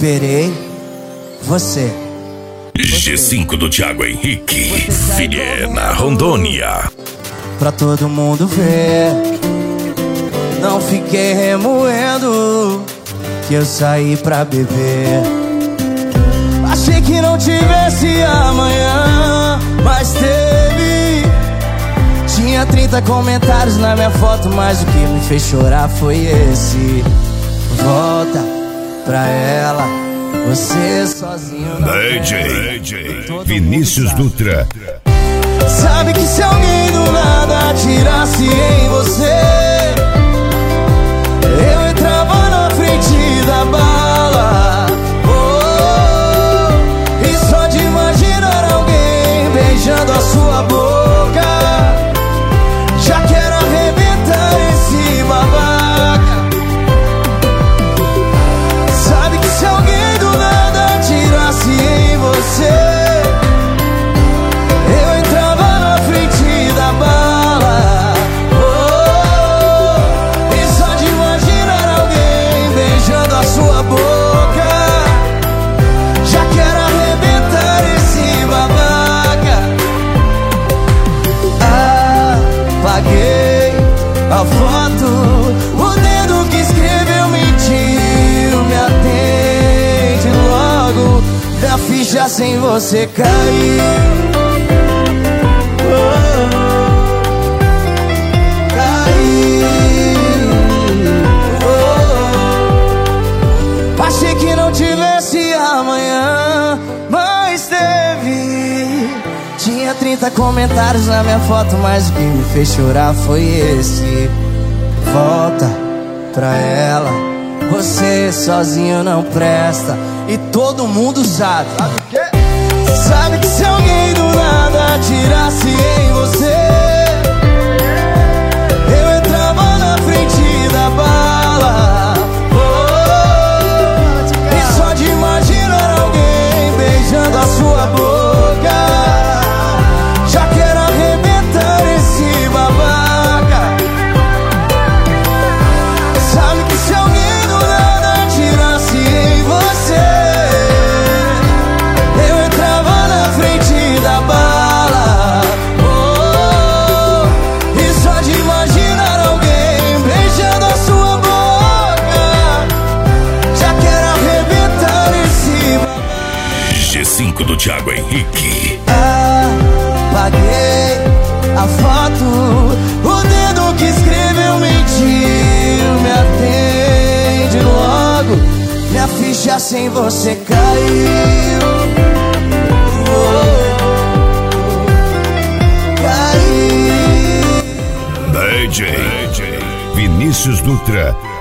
esperei você. G5 do Thiago Henrique, Vilhena, Rondônia. Pra todo mundo ver, não fiquei remoendo que eu saí pra beber. Achei que não tivesse amanhã, mas teve. Tinha 30 comentários na minha foto, mas o que me fez chorar foi esse. Volta pra ela, você sozinho não DJ Vinícius Dutra. Sabe que se alguém do nada atirasse em você, eu entrava na frente da bala. Oh, e só de imaginar alguém beijando a sua boca, já quero arrebentar esse babaca. Sabe que se alguém do nada atirasse em você, eu entrava na frente da bala. Oh, e só de imaginar alguém beijando a sua boca, já quero arrebentar esse babaca. Apaguei a foto, o dedo que escreveu mentiu. Me atende logo, minha ficha sem você caiu. Achei que não tivesse amanhã, mas teve. Tinha 30 comentários na minha foto, mas o que me fez chorar foi esse. Volta pra ela, você sozinho não presta. E todo mundo sabe. Sabe o quê? Sabe que se alguém do nada atirasse em você, eu entrava na frente da bala. Oh, e só de imaginar alguém beijando a sua boca, já quero arrebentar esse babaca. Sabe que se alguém do nada atirasse em você, eu entrava na frente da bala. Oh, e só de imaginar alguém beijando a sua boca, já quero arrebentar esse babaca. G5 do Thiago Henrique. Apaguei a foto, o dedo que escreveu mentiu. Me atende logo, minha ficha sem você caiu. DJ Vinícius Dutra.